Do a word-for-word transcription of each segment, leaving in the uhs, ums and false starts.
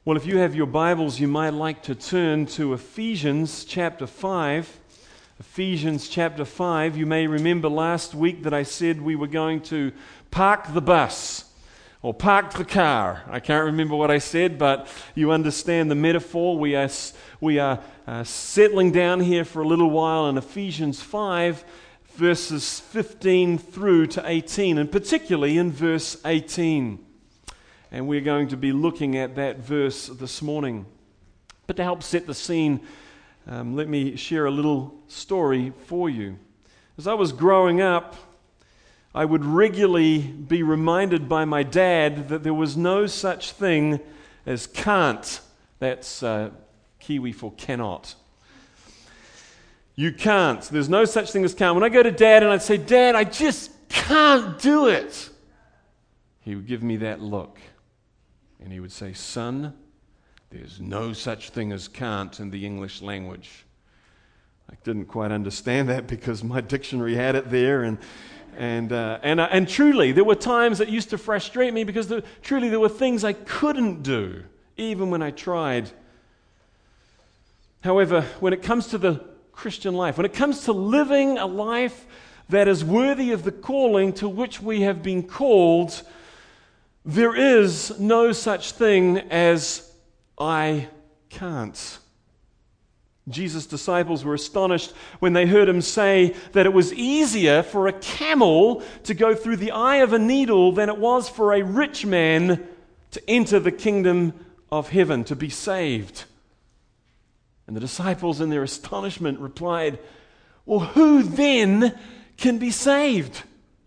Well, if you have your Bibles, you might like to turn to Ephesians chapter five. Ephesians chapter five. You may remember last week that I said we were going to park the bus or park the car. I can't remember what I said, but you understand the metaphor. We are, we are uh, settling down here for a little while in Ephesians five, verses fifteen through to eighteen, and particularly in verse eighteen. And we're going to be looking at that verse this morning. But to help set the scene, um, let me share a little story for you. As I was growing up, I would regularly be reminded by my dad that there was no such thing as can't. That's uh, Kiwi for cannot. You can't. There's no such thing as can't. When I go to Dad and I'd say, "Dad, I just can't do it," he would give me that look. And he would say, "Son, there's no such thing as can't in the English language." I didn't quite understand that because my dictionary had it there, and and uh, and uh, and truly, there were times that used to frustrate me because there, truly there were things I couldn't do, even when I tried. However, when it comes to the Christian life, when it comes to living a life that is worthy of the calling to which we have been called, there is no such thing as I can't. Jesus' disciples were astonished when they heard him say that it was easier for a camel to go through the eye of a needle than it was for a rich man to enter the kingdom of heaven, to be saved. And the disciples, in their astonishment, replied, "Well, who then can be saved?"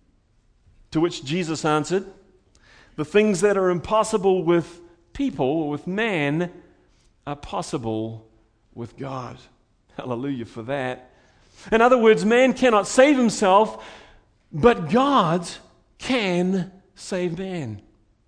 To which Jesus answered, "The things that are impossible with people or with man are possible with God." Hallelujah for that. In other words, man cannot save himself, but God can save man.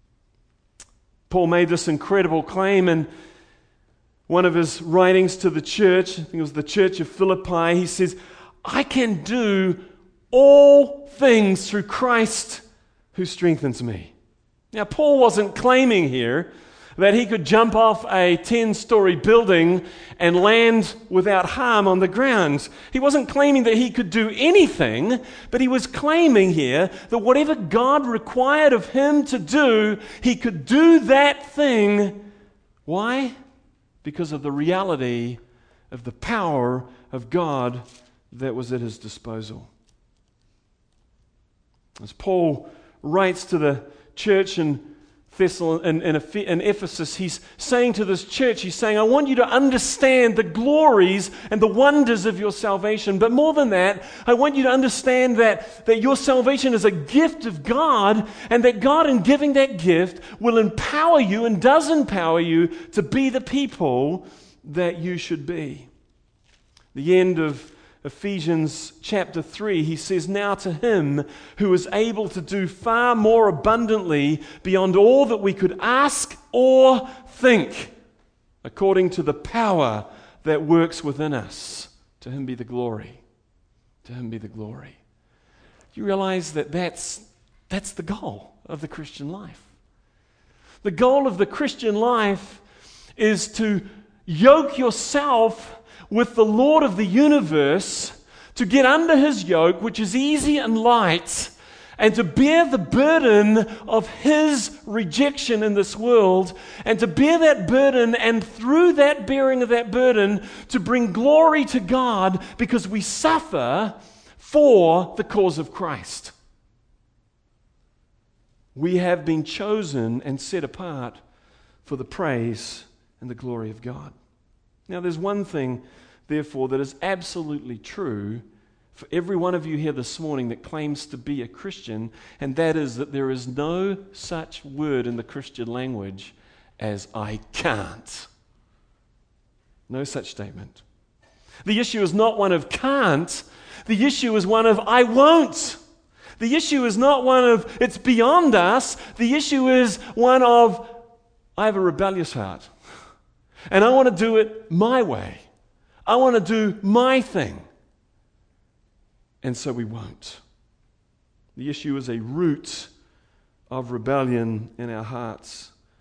Paul made this incredible claim in one of his writings to the church. I think it was the church of Philippi. He says, "I can do all things through Christ who strengthens me." Now, Paul wasn't claiming here that he could jump off a ten-story building and land without harm on the ground. He wasn't claiming that he could do anything, but he was claiming here that whatever God required of him to do, he could do that thing. Why? Because of the reality of the power of God that was at his disposal. As Paul writes to the church in, Thessal- in, in, in Ephesus, he's saying to this church, he's saying, "I want you to understand the glories and the wonders of your salvation. But more than that, I want you to understand that, that your salvation is a gift of God, and that God, in giving that gift, will empower you and does empower you to be the people that you should be." The end of Ephesians chapter three, he says, "Now to him who is able to do far more abundantly beyond all that we could ask or think, according to the power that works within us, to him be the glory." To him be the glory. You realize that that's, that's the goal of the Christian life. The goal of the Christian life is to yoke yourself with the Lord of the universe, to get under his yoke, which is easy and light, and to bear the burden of his rejection in this world, and to bear that burden, and through that bearing of that burden, to bring glory to God, because we suffer for the cause of Christ. We have been chosen and set apart for the praise and the glory of God. Now, there's one thing, therefore, that is absolutely true for every one of you here this morning that claims to be a Christian, and that is that there is no such word in the Christian language as "I can't." No such statement. The issue is not one of can't. The issue is one of "I won't." The issue is not one of "it's beyond us." The issue is one of "I have a rebellious heart. And I want to do it my way. I want to do my thing." And so we won't. The issue is a root of rebellion in our hearts.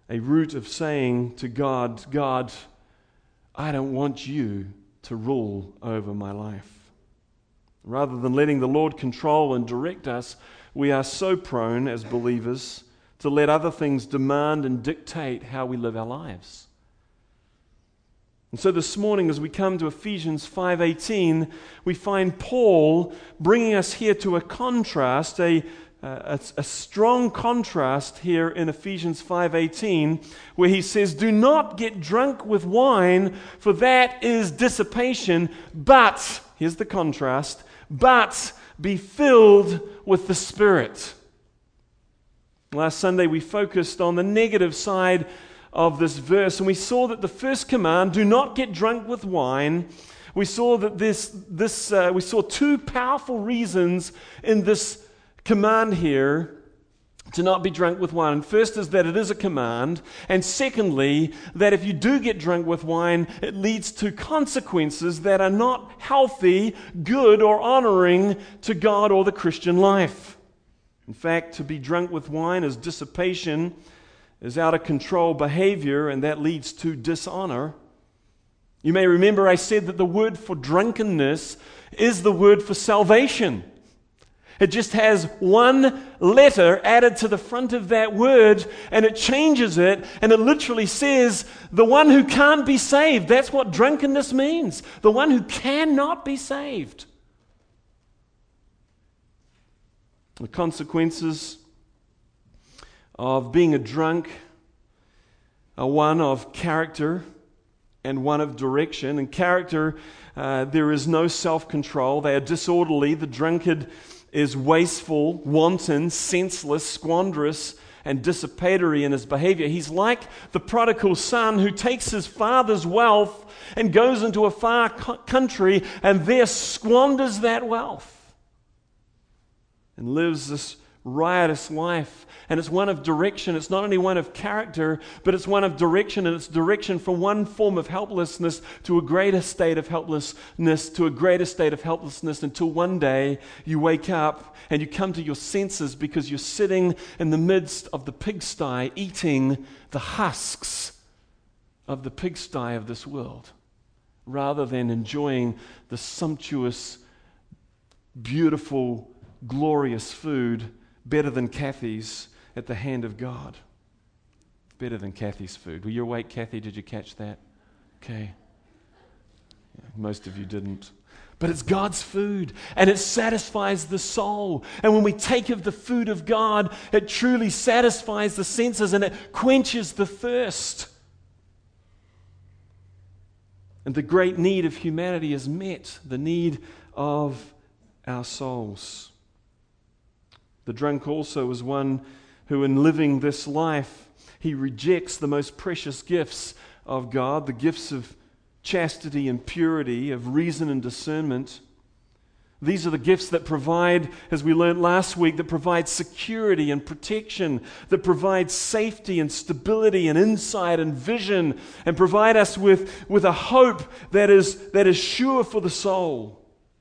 a root of saying to God, God, I don't want you to rule over my life. Rather than letting the Lord control and direct us, we are so prone as believers to let other things demand and dictate how we live our lives. And so this morning, as we come to Ephesians five eighteen, we find Paul bringing us here to a contrast, a, a, a strong contrast here in Ephesians five eighteen, where he says, do not get drunk with wine, for that is dissipation, but, here's the contrast, but be filled with the Spirit. Last Sunday we focused on the negative side of this verse, and we saw that the first command, do not get drunk with wine, we saw that this, this uh, we saw two powerful reasons in this command here to not be drunk with wine. And first is that it is a command, and secondly, that if you do get drunk with wine, it leads to consequences that are not healthy, good, or honoring to God or the Christian life. In fact, to be drunk with wine is dissipation, is out of control behavior, and that leads to dishonor. You may remember I said that the word for drunkenness is the word for salvation. It just has one letter added to the front of that word, and it changes it, and it literally says, the one who can't be saved. That's what drunkenness means. The one who cannot be saved. The consequences of being a drunk are one of character and one of direction. In character, uh, there is no self-control. They are disorderly. The drunkard is wasteful, wanton, senseless, squanderous, and dissipatory in his behavior. He's like the prodigal son who takes his father's wealth and goes into a far co- country and there squanders that wealth and lives this riotous life. And it's one of direction. It's not only one of character, but it's one of direction, and it's direction from one form of helplessness to a greater state of helplessness, to a greater state of helplessness, until one day you wake up and you come to your senses because you're sitting in the midst of the pigsty eating the husks of the pigsty of this world, rather than enjoying the sumptuous, beautiful, glorious food better than Kathy's at the hand of God. Better than Kathy's food. Were you awake, Kathy? Did you catch that? Okay. Yeah, most of you didn't. But it's God's food, and it satisfies the soul. And when we take of the food of God, it truly satisfies the senses, and it quenches the thirst. And the great need of humanity is met, the need of our souls. The drunk also is one who, in living this life, he rejects the most precious gifts of God, the gifts of chastity and purity, of reason and discernment. These are the gifts that provide, as we learned last week, that provide security and protection, that provide safety and stability and insight and vision, and provide us with, with a hope that is, that is sure for the soul.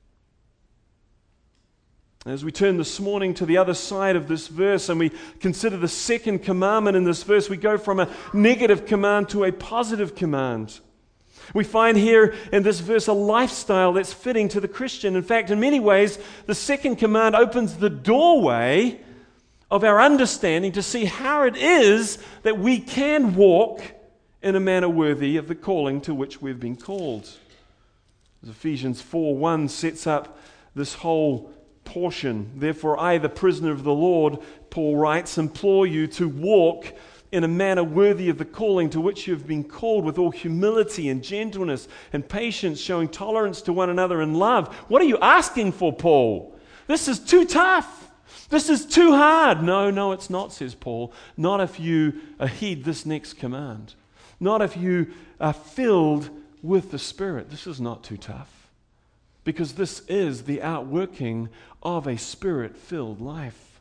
As we turn this morning to the other side of this verse and we consider the second commandment in this verse, we go from a negative command to a positive command. We find here in this verse a lifestyle that's fitting to the Christian. In fact, in many ways, the second command opens the doorway of our understanding to see how it is that we can walk in a manner worthy of the calling to which we've been called. As Ephesians four one sets up this whole portion. Therefore, I, the prisoner of the Lord, Paul writes, implore you to walk in a manner worthy of the calling to which you have been called, with all humility and gentleness and patience, showing tolerance to one another in love. What are you asking for, Paul? This is too tough. This is too hard. No, no, it's not, says Paul. Not if you heed this next command. Not if you are filled with the Spirit. This is not too tough. Because this is the outworking of a Spirit-filled life.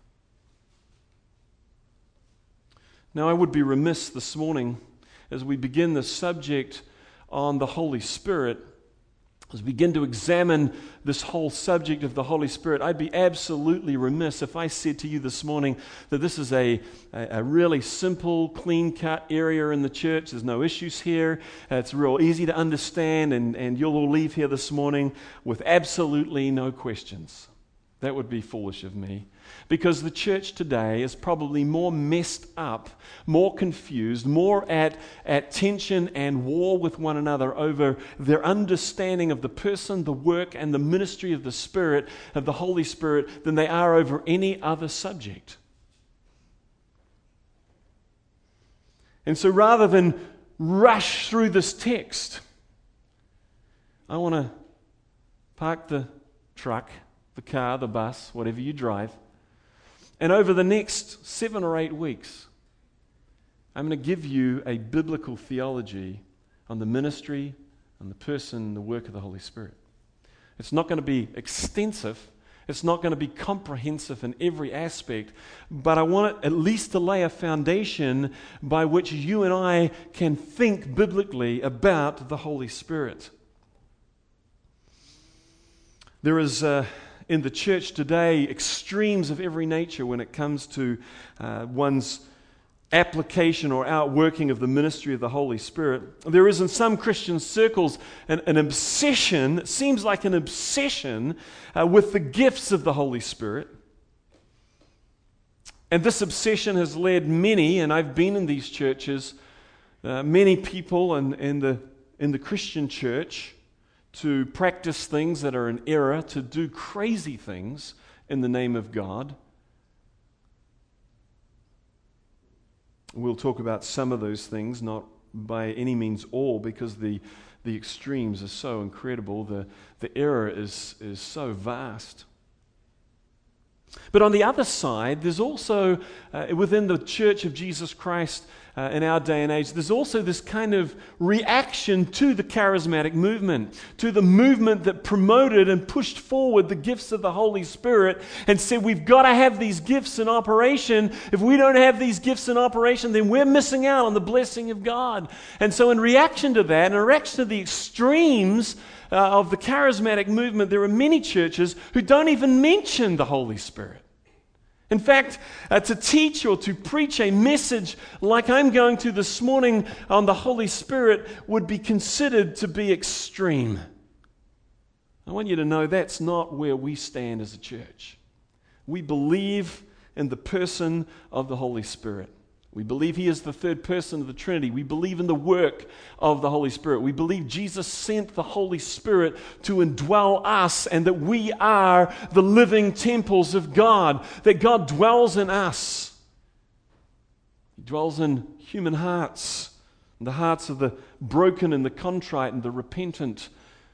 Now, I would be remiss this morning as we begin the subject on the Holy Spirit as we begin to examine this whole subject of the Holy Spirit, I'd be absolutely remiss if I said to you this morning that this is a, a, a really simple, clean-cut area in the church. There's no issues here. Uh, it's real easy to understand, and, and you'll all leave here this morning with absolutely no questions. That would be foolish of me. Because the church today is probably more messed up, more confused, more at, at tension and war with one another over their understanding of the person, the work, and the ministry of the Spirit, of the Holy Spirit, than they are over any other subject. And so rather than rush through this text, I want to park the truck, the car, the bus, whatever you drive, and over the next seven or eight weeks, I'm going to give you a biblical theology on the ministry and the person, the work of the Holy Spirit. It's not going to be extensive. It's not going to be comprehensive in every aspect, but I want it at least to lay a foundation by which you and I can think biblically about the Holy Spirit. There is Uh, in the church today, extremes of every nature when it comes to uh, one's application or outworking of the ministry of the Holy Spirit. There is in some Christian circles an, an obsession, it seems like an obsession uh, with the gifts of the Holy Spirit. And this obsession has led many, and I've been in these churches, uh, many people in, in, the, in the Christian church to practice things that are in error, to do crazy things in the name of God. We'll talk about some of those things, not by any means all, because the, the extremes are so incredible. The, the error is, is so vast. But on the other side, there's also, uh, within the Church of Jesus Christ uh, in our day and age, there's also this kind of reaction to the charismatic movement, to the movement that promoted and pushed forward the gifts of the Holy Spirit and said, we've got to have these gifts in operation. If we don't have these gifts in operation, then we're missing out on the blessing of God. And so in reaction to that, in reaction to the extremes Uh, of the charismatic movement, there are many churches who don't even mention the Holy Spirit. In fact, uh, to teach or to preach a message like I'm going to this morning on the Holy Spirit would be considered to be extreme. I want you to know that's not where we stand as a church. We believe in the person of the Holy Spirit. We believe He is the third person of the Trinity. We believe in the work of the Holy Spirit. We believe Jesus sent the Holy Spirit to indwell us and that we are the living temples of God, that God dwells in us. He dwells in human hearts, in the hearts of the broken and the contrite and the repentant.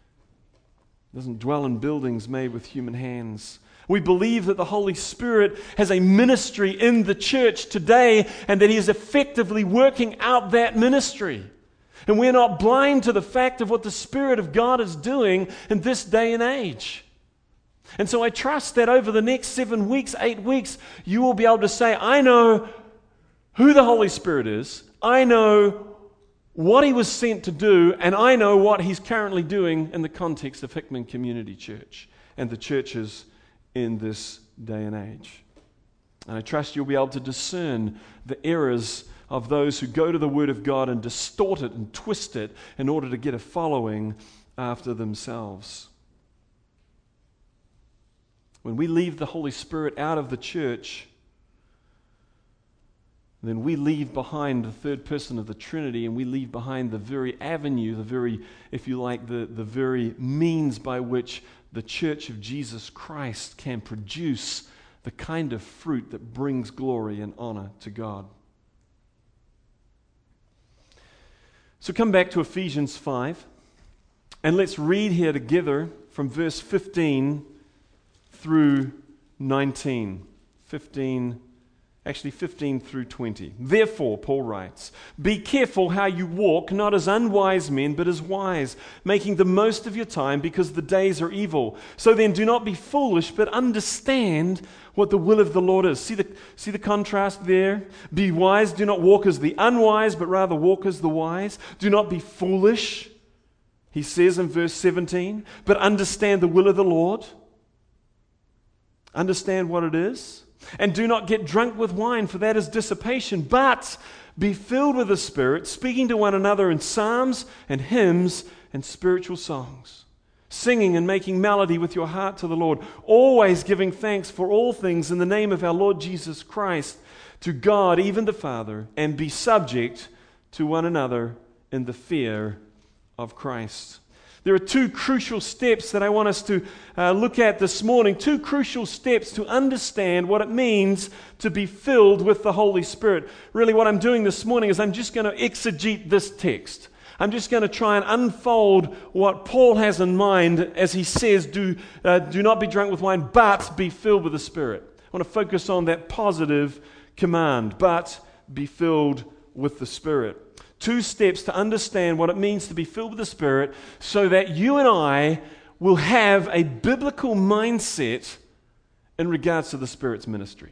He doesn't dwell in buildings made with human hands. We believe that the Holy Spirit has a ministry in the church today and that He is effectively working out that ministry. And we're not blind to the fact of what the Spirit of God is doing in this day and age. And so I trust that over the next seven weeks, eight weeks, you will be able to say, I know who the Holy Spirit is, I know what He was sent to do, and I know what He's currently doing in the context of Hickman Community Church and the churches in this day and age. And I trust you'll be able to discern the errors of those who go to the Word of God and distort it and twist it in order to get a following after themselves. When we leave the Holy Spirit out of the church, then we leave behind the third person of the Trinity, and we leave behind the very avenue, the very, if you like, the, the very means by which the Church of Jesus Christ can produce the kind of fruit that brings glory and honor to God. So come back to Ephesians five, and let's read here together from verse fifteen through nineteen. fifteen Actually, fifteen through twenty. Therefore, Paul writes, be careful how you walk, not as unwise men, but as wise, making the most of your time, because the days are evil. So then, do not be foolish, but understand what the will of the Lord is. See the, see the contrast there? Be wise, do not walk as the unwise, but rather walk as the wise. Do not be foolish. he says in verse seventeen, but understand the will of the Lord. Understand what it is. And do not get drunk with wine, for that is dissipation, but be filled with the Spirit, speaking to one another in psalms and hymns and spiritual songs, singing and making melody with your heart to the Lord, always giving thanks for all things in the name of our Lord Jesus Christ, to God, even the Father, and be subject to one another in the fear of Christ. There are two crucial steps that I want us to uh, look at this morning, two crucial steps to understand what it means to be filled with the Holy Spirit. Really, what I'm doing this morning is I'm just going to exegete this text. I'm just going to try and unfold what Paul has in mind as he says, do, uh, do not be drunk with wine, but be filled with the Spirit. I want to focus on that positive command, but be filled with the Spirit. Two steps to understand what it means to be filled with the Spirit so that you and I will have a biblical mindset in regards to the Spirit's ministry.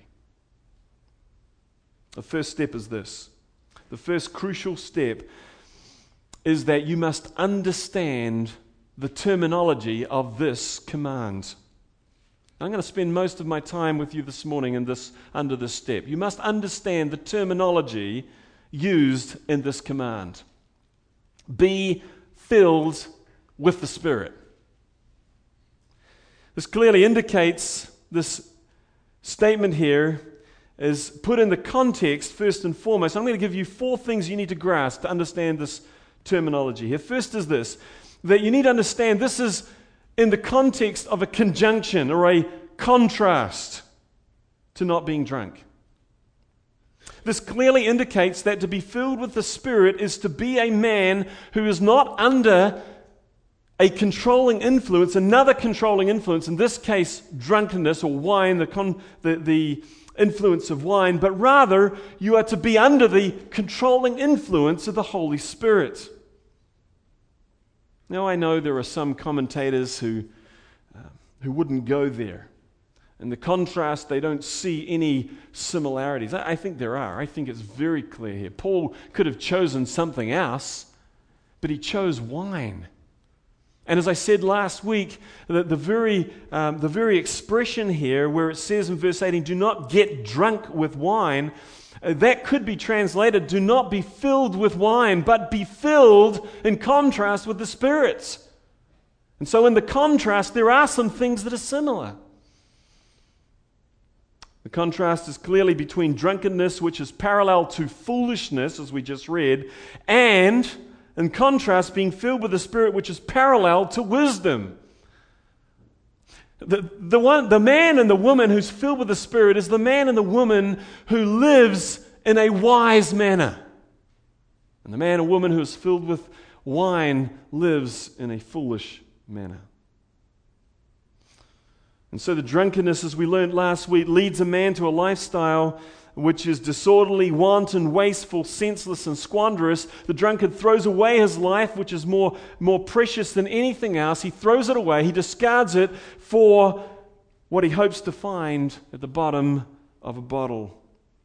The first step is this. The first crucial step is that you must understand the terminology of this command. I'm going to spend most of my time with you this morning in this, under this step. You must understand the terminology used in this command. Be filled with the Spirit. This clearly indicates, this statement here is put in the context first and foremost. I'm going to give you four things you need to grasp to understand this terminology here. First is this, that you need to understand this is in the context of a conjunction or a contrast to not being drunk. This clearly indicates that to be filled with the Spirit is to be a man who is not under a controlling influence, another controlling influence, in this case drunkenness or wine, the, con, the, the influence of wine, but rather you are to be under the controlling influence of the Holy Spirit. Now I know there are some commentators who, uh, who wouldn't go there. In the contrast, they don't see any similarities. I think there are. I think it's very clear here. Paul could have chosen something else, but he chose wine. And as I said last week, the, the, very, um, the very expression here where it says in verse eighteen, do not get drunk with wine, uh, that could be translated, do not be filled with wine, but be filled in contrast with the Spirit. And so in the contrast, there are some things that are similar. The contrast is clearly between drunkenness, which is parallel to foolishness, as we just read, and, in contrast, being filled with the Spirit, which is parallel to wisdom. The, the, one, the man and the woman who's filled with the Spirit is the man and the woman who lives in a wise manner. And the man and woman who is filled with wine lives in a foolish manner. And so the drunkenness, as we learned last week, leads a man to a lifestyle which is disorderly, wanton, wasteful, senseless, and squanderous. The drunkard throws away his life, which is more, more precious than anything else. He throws it away. He discards it for what he hopes to find at the bottom of a bottle.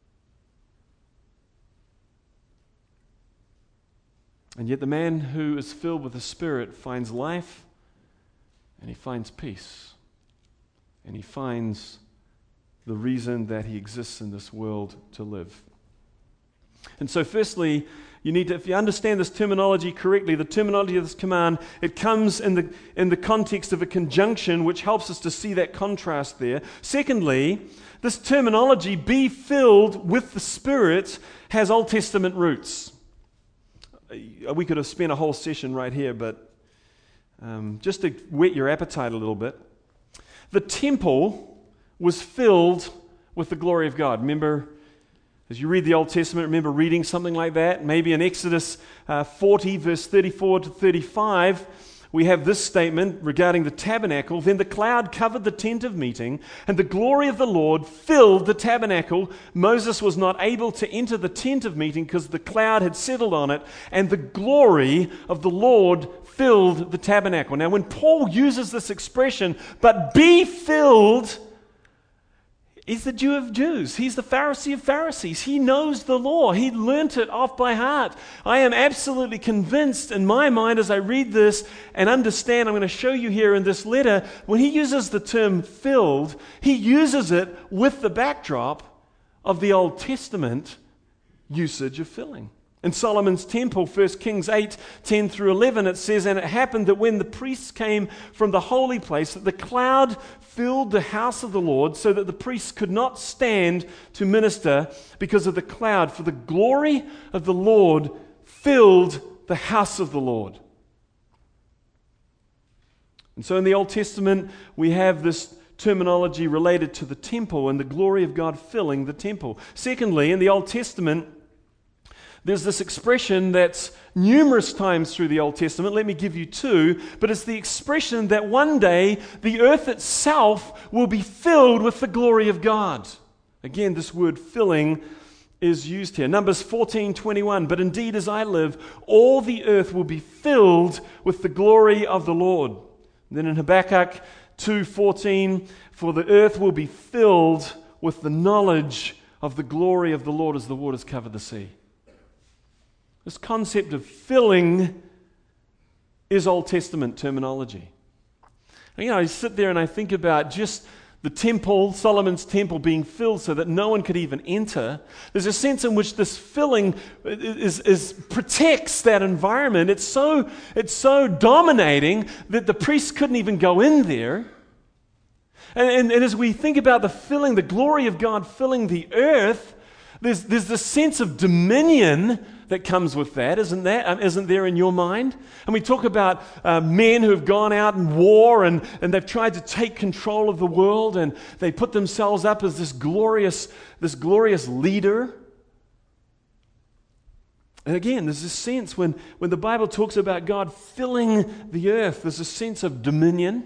And yet the man who is filled with the Spirit finds life and he finds peace. And he finds the reason that he exists in this world to live. And so firstly, you need to, if you understand this terminology correctly, the terminology of this command, it comes in the, in the context of a conjunction, which helps us to see that contrast there. Secondly, this terminology, be filled with the Spirit, has Old Testament roots. We could have spent a whole session right here, but um, just to whet your appetite a little bit, the temple was filled with the glory of God. Remember, as you read the Old Testament, remember reading something like that? Maybe in Exodus uh, forty, verse thirty-four to thirty-five, we have this statement regarding the tabernacle. Then the cloud covered the tent of meeting, and the glory of the Lord filled the tabernacle. Moses was not able to enter the tent of meeting because the cloud had settled on it, and the glory of the Lord filled the tabernacle. Now, when Paul uses this expression, but be filled, He's the Jew of Jews. He's the Pharisee of Pharisees. He knows the law. He learnt it off by heart. I am absolutely convinced in my mind as I read this and understand, I'm going to show you here in this letter, when he uses the term filled, he uses it with the backdrop of the Old Testament usage of filling. In Solomon's temple, First Kings eight, ten through eleven, it says, "And it happened that when the priests came from the holy place, that the cloud filled the house of the Lord, so that the priests could not stand to minister because of the cloud, for the glory of the Lord filled the house of the Lord." And so in the Old Testament, we have this terminology related to the temple and the glory of God filling the temple. Secondly, in the Old Testament, there's this expression that's numerous times through the Old Testament. Let me give you two. But it's the expression that one day the earth itself will be filled with the glory of God. Again, this word filling is used here. Numbers fourteen twenty-one. "But indeed, as I live, all the earth will be filled with the glory of the Lord." And then in Habakkuk two fourteen, "For the earth will be filled with the knowledge of the glory of the Lord as the waters cover the sea." This concept of filling is Old Testament terminology. And, you know, I sit there and I think about just the temple, Solomon's temple, being filled so that no one could even enter. There's a sense in which this filling is, is protects that environment. It's so, it's so dominating that the priests couldn't even go in there. And, and, and as we think about the filling, the glory of God filling the earth, there's, there's this sense of dominion that comes with that, isn't that? Um, isn't there in your mind? And we talk about uh, men who have gone out in war and, and they've tried to take control of the world, and they put themselves up as this glorious, this glorious leader. And again, there's this sense when, when the Bible talks about God filling the earth, there's a sense of dominion.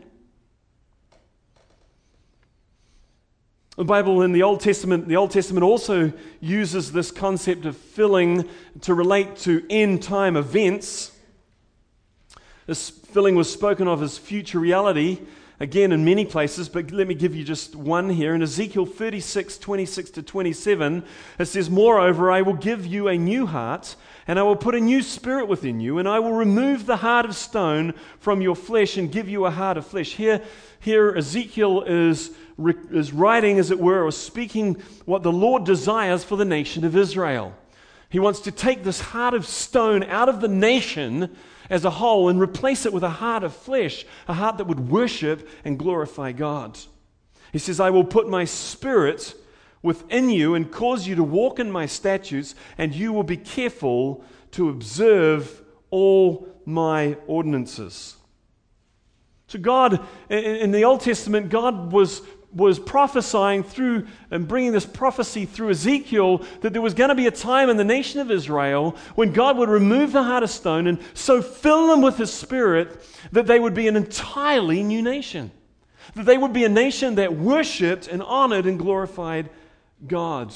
The Bible in the Old Testament, the Old Testament also uses this concept of filling to relate to end time events. This filling was spoken of as future reality, again in many places, but let me give you just one here. In Ezekiel thirty-six, twenty-six to twenty-seven, it says, "Moreover, I will give you a new heart, and I will put a new spirit within you, and I will remove the heart of stone from your flesh and give you a heart of flesh." Here, here Ezekiel is is writing, as it were, or speaking what the Lord desires for the nation of Israel. He wants to take this heart of stone out of the nation as a whole and replace it with a heart of flesh, a heart that would worship and glorify God. He says, "I will put my spirit within you and cause you to walk in my statutes, and you will be careful to observe all my ordinances." So God, in the Old Testament, God was was prophesying through and bringing this prophecy through Ezekiel that there was going to be a time in the nation of Israel when God would remove the heart of stone and so fill them with His Spirit that they would be an entirely new nation. That they would be a nation that worshipped and honored and glorified God.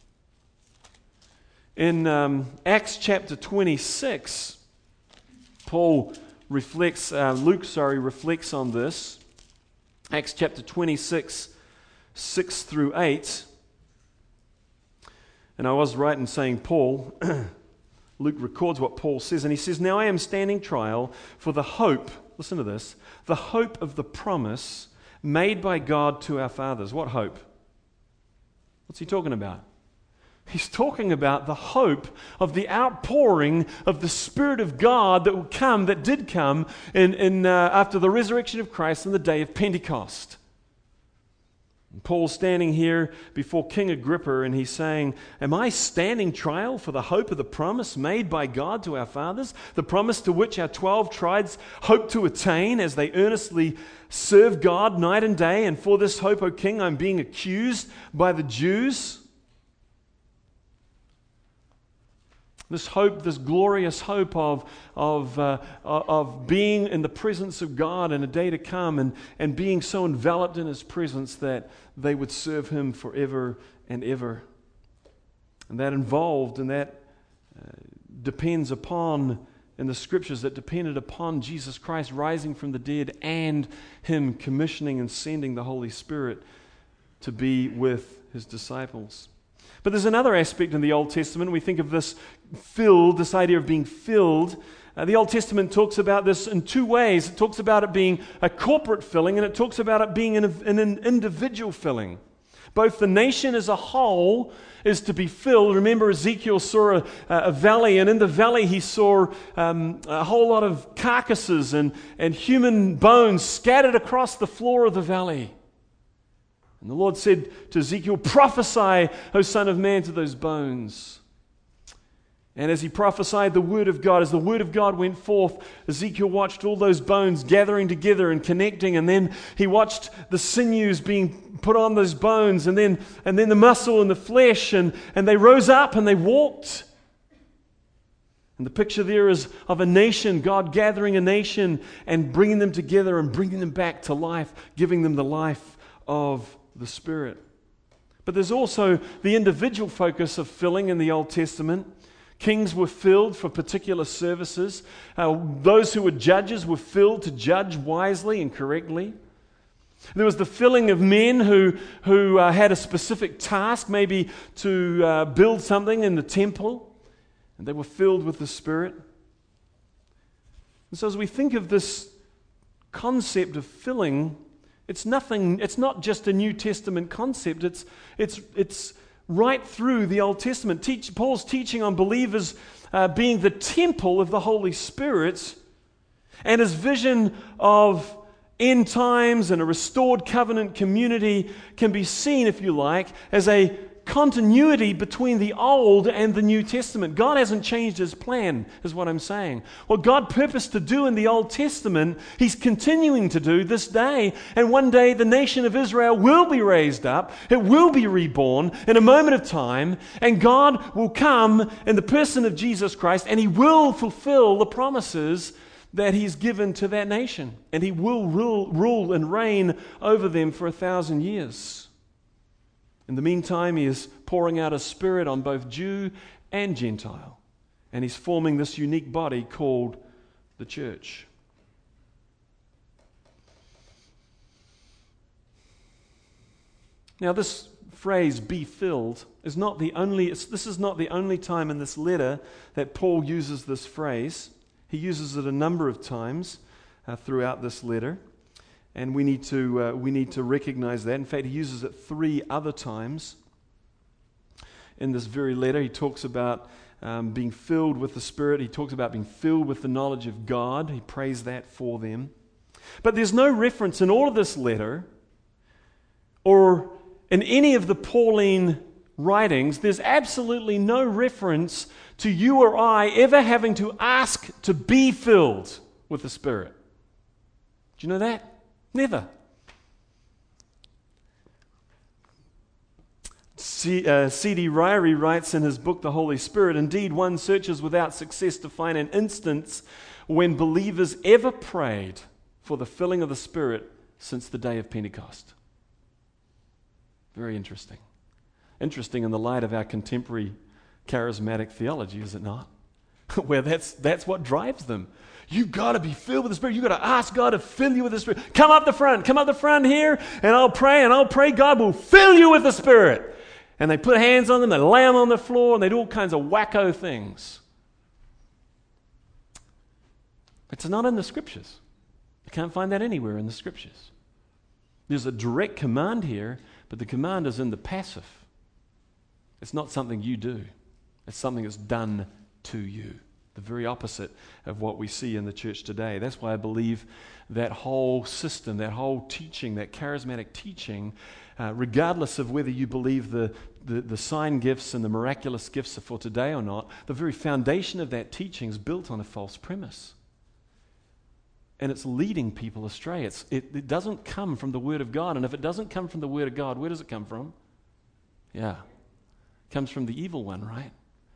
In um, Acts chapter twenty-six, Paul reflects, uh, Luke, sorry, reflects on this. Acts chapter twenty-six, six through eight. And I was right in saying Paul. Luke records what Paul says, and he says, "Now I am standing trial for the hope," listen to this, "the hope of the promise made by God to our fathers." What hope? What's he talking about? He's talking about the hope of the outpouring of the Spirit of God that will come, that did come in, in, uh, after the resurrection of Christ on the day of Pentecost. And Paul's standing here before King Agrippa and he's saying, "Am I standing trial for the hope of the promise made by God to our fathers, the promise to which our twelve tribes hope to attain as they earnestly serve God night and day? And for this hope, O King, I'm being accused by the Jews." This hope, this glorious hope of, of, uh, of being in the presence of God in a day to come and, and being so enveloped in His presence that they would serve Him forever and ever. And that involved and that uh, depends upon, in the Scriptures, that depended upon Jesus Christ rising from the dead and Him commissioning and sending the Holy Spirit to be with his disciples. But there's another aspect in the Old Testament. We think of this filled, this idea of being filled. Uh, the Old Testament talks about this in two ways. It talks about it being a corporate filling, and it talks about it being an, an individual filling. Both the nation as a whole is to be filled. Remember, Ezekiel saw a, a valley, and in the valley he saw um, a whole lot of carcasses and, and human bones scattered across the floor of the valley. And the Lord said to Ezekiel, "Prophesy, O Son of Man, to those bones." And as he prophesied the word of God, as the word of God went forth, Ezekiel watched all those bones gathering together and connecting, and then he watched the sinews being put on those bones, and then and then the muscle and the flesh, and, and they rose up and they walked. And the picture there is of a nation, God gathering a nation and bringing them together and bringing them back to life, giving them the life of the Spirit. But there's also the individual focus of filling in the Old Testament. Kings were filled for particular services. Uh, those who were judges were filled to judge wisely and correctly. There was the filling of men who, who uh, had a specific task, maybe to uh, build something in the temple, and they were filled with the Spirit. And so as we think of this concept of filling, it's nothing, it's not just a New Testament concept, it's it's it's right through the Old Testament. Teach, Paul's teaching on believers uh, being the temple of the Holy Spirit, and his vision of end times and a restored covenant community can be seen, if you like, as a continuity between the Old and the New Testament. God hasn't changed his plan, is what I'm saying. What God purposed to do in the Old Testament, he's continuing to do this day. And one day the nation of Israel will be raised up. It will be reborn in a moment of time. And God will come in the person of Jesus Christ, and he will fulfill the promises that he's given to that nation. And he will rule, rule and reign over them for a thousand years. In the meantime, he is pouring out his Spirit on both Jew and Gentile. And he's forming this unique body called the church. Now, this phrase, "be filled," is not the only, this is not the only time in this letter that Paul uses this phrase. He uses it a number of times uh, throughout this letter. And we need to uh, we need to recognize that. In fact, he uses it three other times in this very letter. He talks about um, being filled with the Spirit. He talks about being filled with the knowledge of God. He prays that for them. But there's no reference in all of this letter or in any of the Pauline writings, there's absolutely no reference to you or I ever having to ask to be filled with the Spirit. Do you know that? Never. C, uh, C D Ryrie writes in his book, The Holy Spirit, "Indeed, one searches without success to find an instance when believers ever prayed for the filling of the Spirit since the day of Pentecost." Very interesting. Interesting in the light of our contemporary charismatic theology, is it not? Where that's that's what drives them. You've got to be filled with the Spirit. You've got to ask God to fill you with the Spirit. Come up the front. Come up the front here, and I'll pray, and I'll pray God will fill you with the Spirit. And they put hands on them, they lay them on the floor, and they do all kinds of wacko things. It's not in the Scriptures. You can't find that anywhere in the Scriptures. There's a direct command here, but the command is in the passive. It's not something you do. It's something that's done to you. The very opposite of what we see in the church today. That's why I believe that whole system, that whole teaching, that charismatic teaching, uh, regardless of whether you believe the, the, the sign gifts and the miraculous gifts are for today or not, the very foundation of that teaching is built on a false premise. And it's leading people astray. It's, it, it doesn't come from the Word of God. And if it doesn't come from the Word of God, where does it come from? Yeah. It comes from the evil one, right?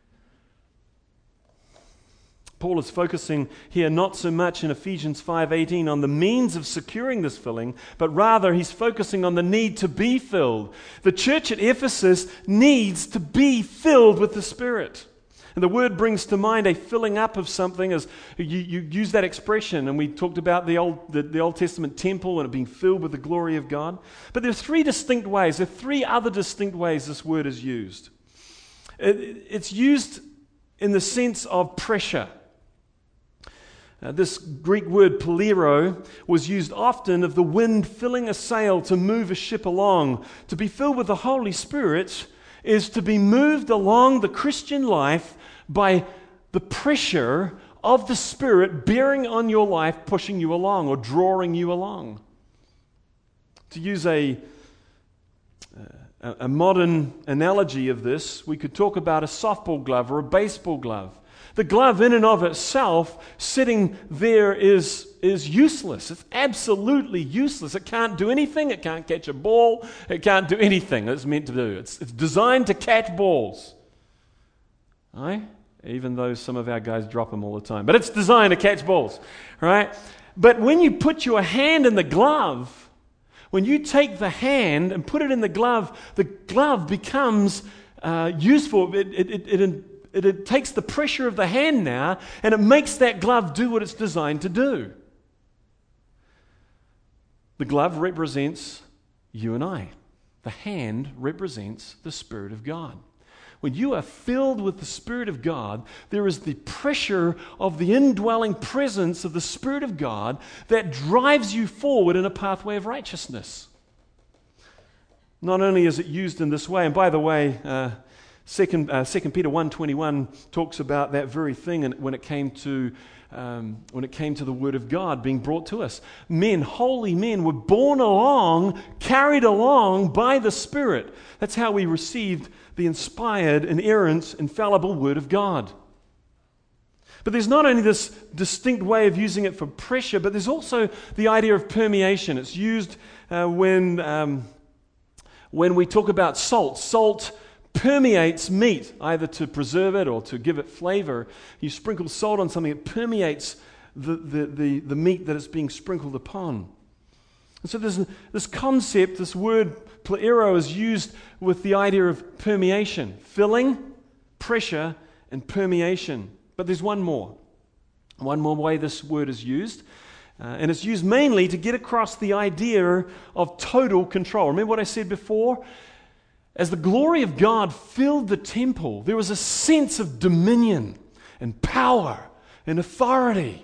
Paul is focusing here not so much in Ephesians five eighteen on the means of securing this filling, but rather he's focusing on the need to be filled. The church at Ephesus needs to be filled with the Spirit. And the word brings to mind a filling up of something, as you, you use that expression, and we talked about the Old, the, the Old Testament temple and it being filled with the glory of God. But there's three distinct ways, there are three other distinct ways this word is used. It, it's used in the sense of pressure. Uh, this Greek word polero was used often of the wind filling a sail to move a ship along. To be filled with the Holy Spirit is to be moved along the Christian life by the pressure of the Spirit bearing on your life, pushing you along or drawing you along. To use a, a, a modern analogy of this, we could talk about a softball glove or a baseball glove. The glove in and of itself, sitting there, is, is useless. It's absolutely useless. It can't do anything. It can't catch a ball. It can't do anything it's meant to do. It's, it's designed to catch balls. Right? Even though some of our guys drop them all the time. But it's designed to catch balls. Right? But when you put your hand in the glove, when you take the hand and put it in the glove, the glove becomes uh, useful. It, it, it, it It, it takes the pressure of the hand now, and it makes that glove do what it's designed to do. The glove represents you and I. The hand represents the Spirit of God. When you are filled with the Spirit of God, there is the pressure of the indwelling presence of the Spirit of God that drives you forward in a pathway of righteousness. Not only is it used in this way, and by the way, uh, Second, uh, Second Peter one twenty-one talks about that very thing, and when it came to um, when it came to the Word of God being brought to us, men, holy men, were borne along, carried along by the Spirit. That's how we received the inspired, inerrant, infallible Word of God. But there's not only this distinct way of using it for pressure, but there's also the idea of permeation. It's used uh, when um, when we talk about salt. Salt permeates meat, either to preserve it or to give it flavor. You sprinkle salt on something, it permeates the, the, the, the meat that it's being sprinkled upon. And so there's this concept, this word plero, is used with the idea of permeation, filling, pressure, and permeation. But there's one more. One more way this word is used. Uh, and it's used mainly to get across the idea of total control. Remember what I said before? As the glory of God filled the temple, there was a sense of dominion and power and authority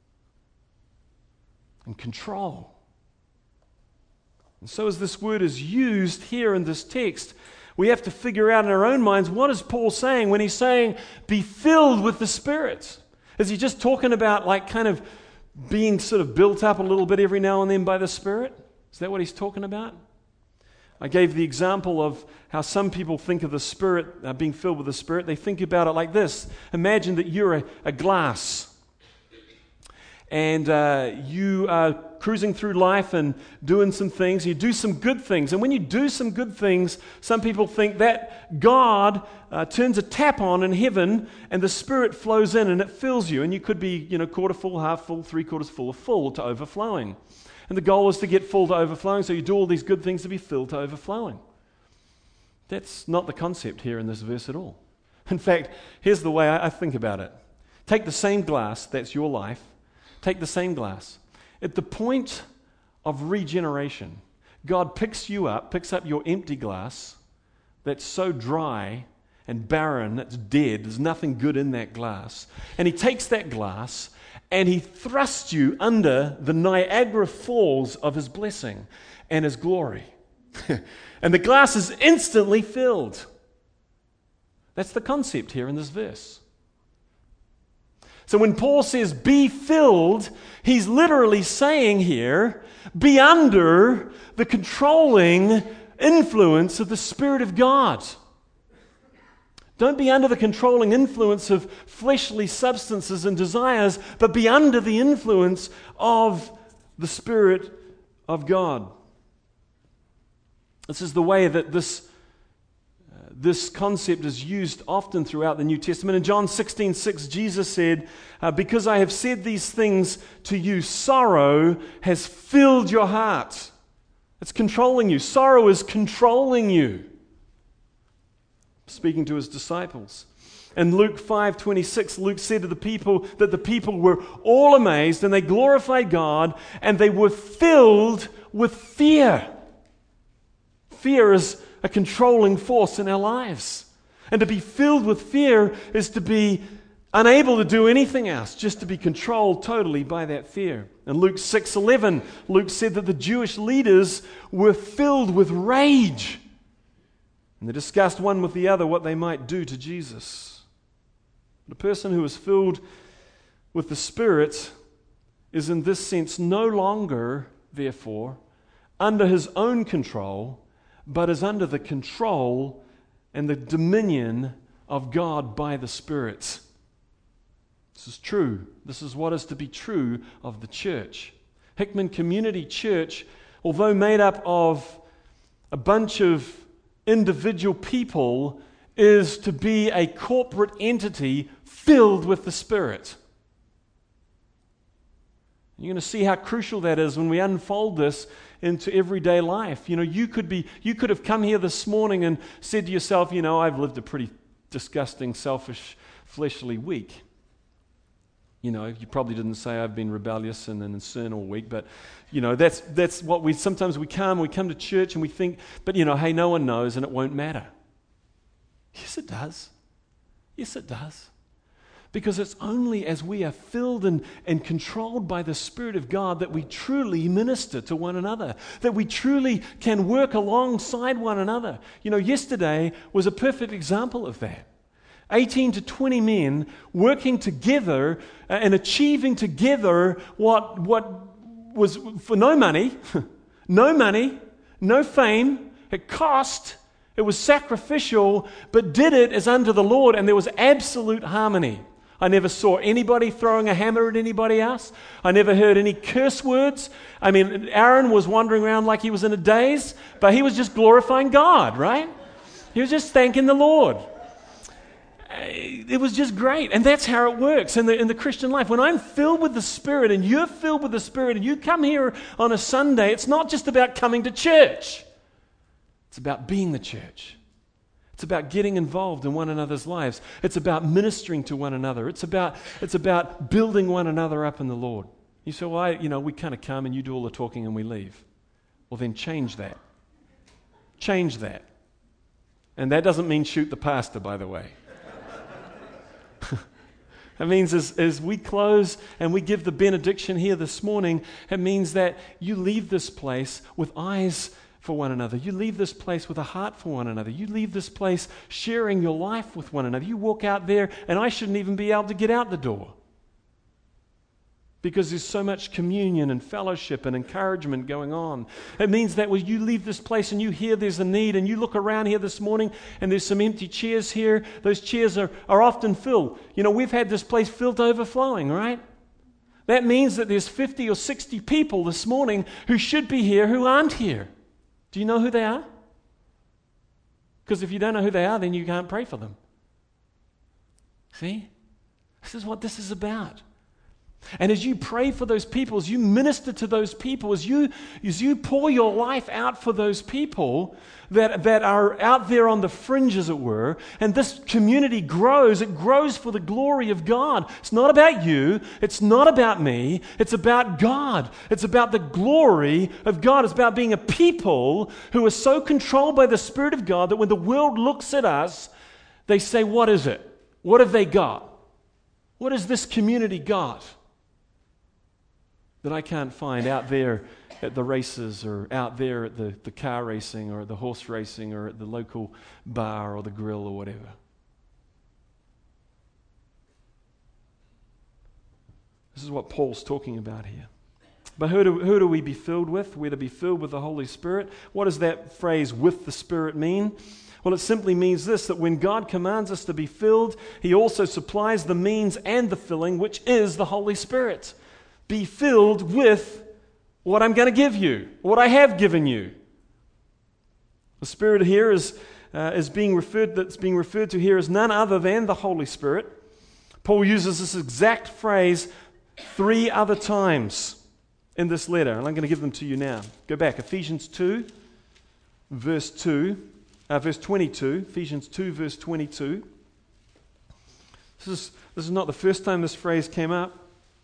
and control. And so as this word is used here in this text, we have to figure out in our own minds, what is Paul saying when he's saying, be filled with the Spirit? Is he just talking about like kind of being sort of built up a little bit every now and then by the Spirit? Is that what he's talking about? I gave the example of how some people think of the Spirit, uh, being filled with the Spirit. They think about it like this. Imagine that you're a, a glass, and uh, you are cruising through life and doing some things. You do some good things, and when you do some good things, some people think that God uh, turns a tap on in heaven, and the Spirit flows in and it fills you. And you could be, you know, quarter full, half full, three quarters full, or full to overflowing. And the goal is to get full to overflowing, so you do all these good things to be filled to overflowing. That's not the concept here in this verse at all. In fact, here's the way I, I think about it. Take the same glass, that's your life. Take the same glass. At the point of regeneration, God picks you up, picks up your empty glass that's so dry and barren, that's dead, there's nothing good in that glass. And He takes that glass and He thrusts you under the Niagara Falls of His blessing and His glory. And the glass is instantly filled. That's the concept here in this verse. So when Paul says, be filled, he's literally saying here, be under the controlling influence of the Spirit of God. Don't be under the controlling influence of fleshly substances and desires, but be under the influence of the Spirit of God. This is the way that this, uh, this concept is used often throughout the New Testament. In John sixteen six, Jesus said, uh, because I have said these things to you, sorrow has filled your heart. It's controlling you. Sorrow is controlling you. Speaking to His disciples. In Luke five twenty-six, Luke said to the people that the people were all amazed and they glorified God and they were filled with fear. Fear is a controlling force in our lives. And to be filled with fear is to be unable to do anything else, just to be controlled totally by that fear. In Luke six eleven, Luke said that the Jewish leaders were filled with rage. And they discussed one with the other what they might do to Jesus. The person who is filled with the Spirit is in this sense no longer, therefore, under his own control, but is under the control and the dominion of God by the Spirit. This is true. This is what is to be true of the church. Hickman Community Church, although made up of a bunch of individual people, is to be a corporate entity filled with the Spirit. You're going to see how crucial that is when we unfold this into everyday life. You know, you could be, you could have come here this morning and said to yourself, you know, I've lived a pretty disgusting, selfish, fleshly week. You know, you probably didn't say I've been rebellious and an sin all week, but, you know, that's that's what we, sometimes we come, we come to church and we think, but, you know, hey, no one knows and it won't matter. Yes, it does. Yes, it does. Because it's only as we are filled and, and controlled by the Spirit of God that we truly minister to one another, that we truly can work alongside one another. You know, yesterday was a perfect example of that. eighteen to twenty men working together and achieving together what, what was for no money, no money, no fame. It cost, it was sacrificial, but did it as unto the Lord, and there was absolute harmony. I never saw anybody throwing a hammer at anybody else. I never heard any curse words. I mean, Aaron was wandering around like he was in a daze, but he was just glorifying God, right? He was just thanking the Lord. It was just great. And that's how it works in the, in the Christian life. When I'm filled with the Spirit and you're filled with the Spirit and you come here on a Sunday, it's not just about coming to church. It's about being the church. It's about getting involved in one another's lives. It's about ministering to one another. It's about, it's about building one another up in the Lord. You say, well, I, you know, we kind of come and you do all the talking and we leave. Well, then change that. Change that. And that doesn't mean shoot the pastor, by the way. It means as, as we close and we give the benediction here this morning, it means that you leave this place with eyes for one another. You leave this place with a heart for one another. You leave this place sharing your life with one another. You walk out there and I shouldn't even be able to get out the door because there's so much communion and fellowship and encouragement going on. It means that when you leave this place and you hear there's a need and you look around here this morning and there's some empty chairs here, those chairs are, are often filled. You know, we've had this place filled to overflowing, right? That means that there's fifty or sixty people this morning who should be here who aren't here. Do you know who they are? Because if you don't know who they are, then you can't pray for them. See? This is what this is about. And as you pray for those people, as you minister to those people, as you, as you pour your life out for those people that, that are out there on the fringe, as it were, and this community grows, it grows for the glory of God. It's not about you. It's not about me. It's about God. It's about the glory of God. It's about being a people who are so controlled by the Spirit of God that when the world looks at us, they say, what is it? What have they got? What has this community got that I can't find out there at the races or out there at the, the car racing or at the horse racing or at the local bar or the grill or whatever? This is what Paul's talking about here. But who do, who do we be filled with? We're to be filled with the Holy Spirit. What does that phrase, with the Spirit, mean? Well, it simply means this, that when God commands us to be filled, He also supplies the means and the filling, which is the Holy Spirit. Be filled with what I'm going to give you, what I have given you. The Spirit here is, uh, is being referred, that's being referred to here is none other than the Holy Spirit. Paul uses this exact phrase three other times in this letter, and I'm going to give them to you now. Go back, Ephesians two, verse two, uh, verse twenty-two, Ephesians two, verse twenty-two. This is, this is not the first time this phrase came up.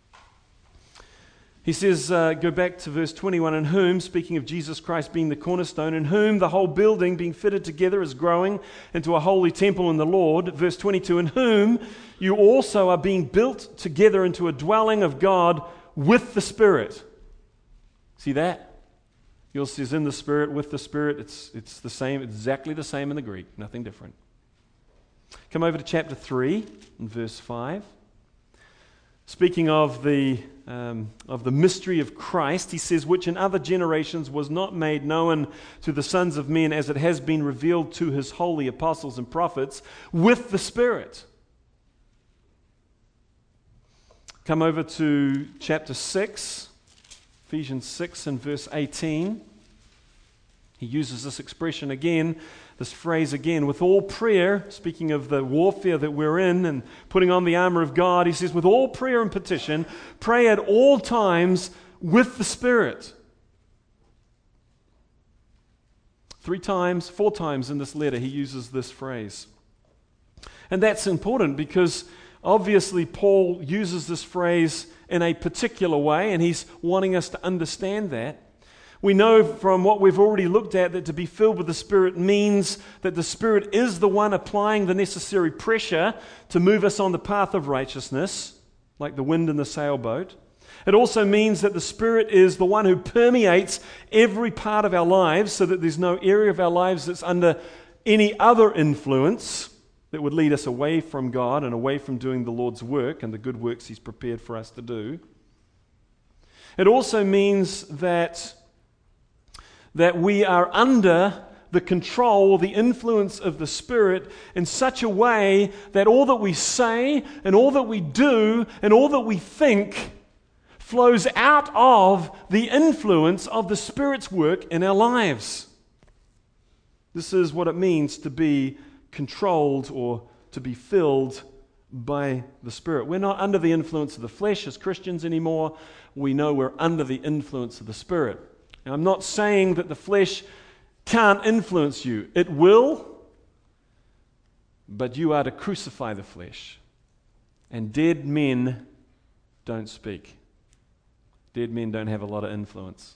He says, uh, go back to verse twenty-one, in whom, speaking of Jesus Christ being the cornerstone, in whom the whole building being fitted together is growing into a holy temple in the Lord. Verse twenty-two, in whom you also are being built together into a dwelling of God with the Spirit. See that? Yours says in the Spirit, with the Spirit. It's, it's the same, exactly the same in the Greek, nothing different. Come over to chapter three and verse five. Speaking of the um, of the mystery of Christ, he says, which in other generations was not made known to the sons of men, as it has been revealed to his holy apostles and prophets with the Spirit. Come over to chapter six, Ephesians six and verse eighteen. He uses this expression again, this phrase again, with all prayer, speaking of the warfare that we're in and putting on the armor of God. He says, with all prayer and petition, pray at all times with the Spirit. Three times, four times in this letter, he uses this phrase. And that's important because obviously Paul uses this phrase in a particular way, and he's wanting us to understand that. We know from what we've already looked at that to be filled with the Spirit means that the Spirit is the one applying the necessary pressure to move us on the path of righteousness, like the wind in the sailboat. It also means that the Spirit is the one who permeates every part of our lives so that there's no area of our lives that's under any other influence that would lead us away from God and away from doing the Lord's work and the good works He's prepared for us to do. It also means that that we are under the control, the influence of the Spirit in such a way that all that we say and all that we do and all that we think flows out of the influence of the Spirit's work in our lives. This is what it means to be controlled or to be filled by the Spirit. We're not under the influence of the flesh as Christians anymore. We know we're under the influence of the Spirit. Now, I'm not saying that the flesh can't influence you. It will, but you are to crucify the flesh. And dead men don't speak. Dead men don't have a lot of influence.